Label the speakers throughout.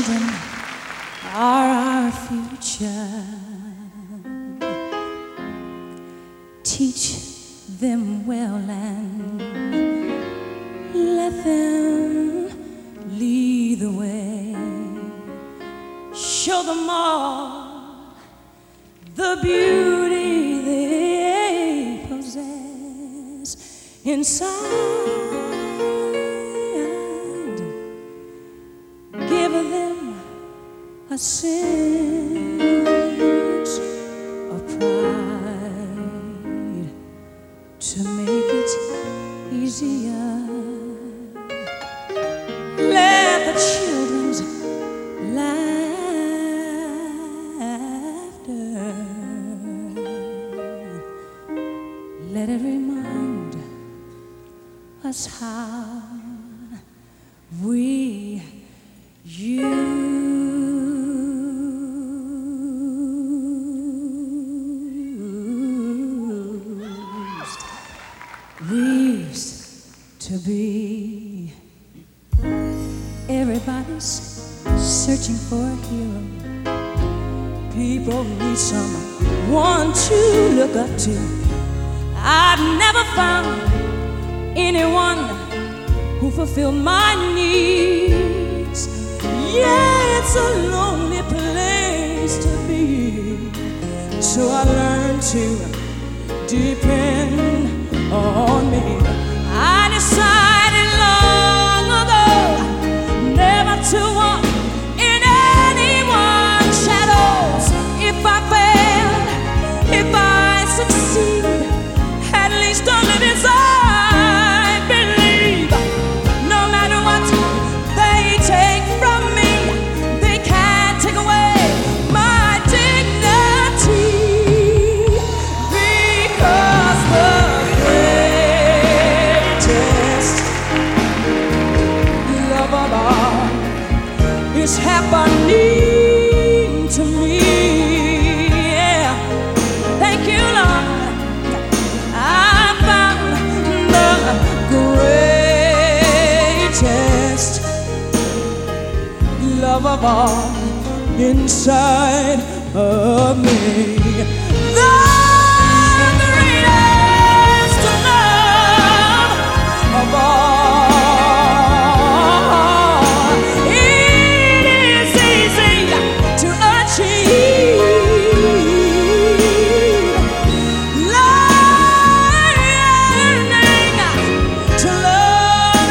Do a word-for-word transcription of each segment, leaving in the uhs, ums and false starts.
Speaker 1: children are our future. Teach them well and let them lead the way. Show them all the beauty they possess inside. Give them a sense of pride to make it easier. Let the children's laughter, let it remind us how we used, we used to be. Everybody's searching for a hero. People need someone to look up to. I've never found anyone who fulfilled my needs. Yeah, it's a lonely place to be. So I learned to depend on me. I decided long ago never to walk in anyone's shadows. If I fail, if I succeed, at least I'll live as I believe. No matter what they take from me, they can't take away my dignity. Because the greatest love of all is happening to me. Yeah. Thank you, Lord. I found the greatest love of all inside of me. The greatest love of all. It is easy to achieve. Learning to love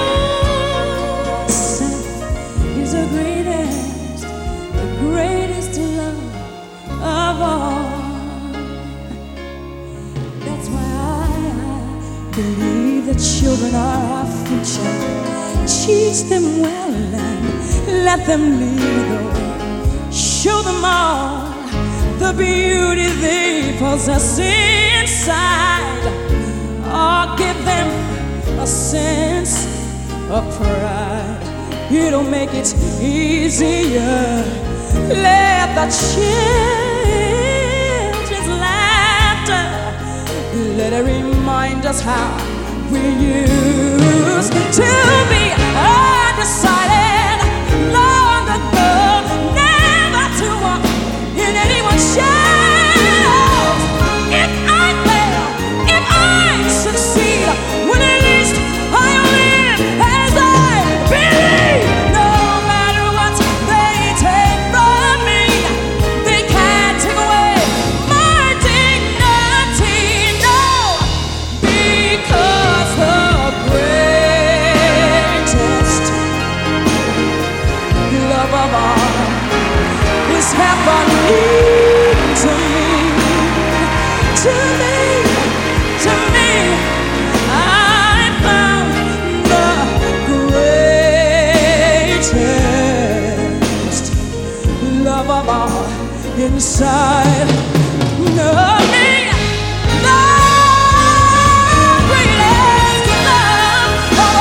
Speaker 1: yourself is the greatest, the greatest love of all. That's why I believe the children are our future. Teach them well and let them lead the way. Show them all the beauty they possess inside. Or give them a sense of pride. It'll make it easier. Let the children's laughter, let it remind us how we used to be. I decided long ago never to walk in anyone's shadows. If I fail, if I succeed, well, at least I'll live as I believe. No matter what they take from me, they can't take away my dignity. No, because the greatest love of all is happening to me, to me, to me. I found the greatest love of all inside of me. The greatest love of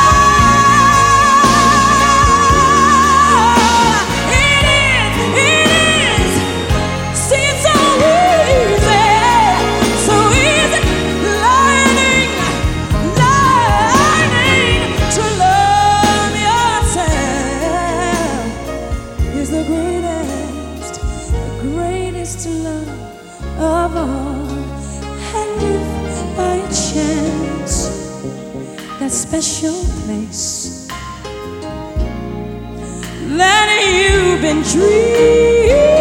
Speaker 1: all. It is, it is. See, it's so easy, so easy. Learning, learning to love yourself. of all. And if by chance that special place that you've been dreaming